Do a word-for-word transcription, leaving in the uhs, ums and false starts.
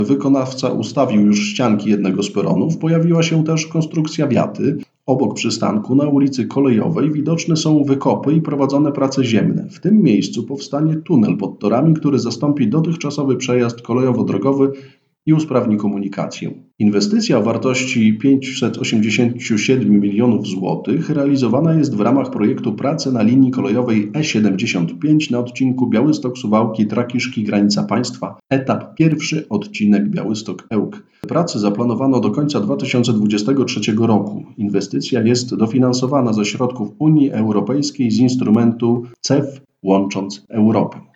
Wykonawca ustawił już ścianki jednego z peronów, pojawiła się też konstrukcja wiaty. Obok przystanku na ulicy Kolejowej widoczne są wykopy i prowadzone prace ziemne. W tym miejscu powstanie tunel pod torami, który zastąpi dotychczasowy przejazd kolejowo-drogowy i usprawni komunikację. Inwestycja o wartości pięćset osiemdziesiąt siedem milionów złotych realizowana jest w ramach projektu pracy na linii kolejowej E siedemdziesiąt pięć na odcinku Białystok-Suwałki-Trakiszki granica państwa, etap pierwszy, odcinek Białystok-Ełk. Prace zaplanowano do końca dwa tysiące dwudziestego trzeciego roku. Inwestycja jest dofinansowana ze środków Unii Europejskiej z instrumentu C E F Łącząc Europę.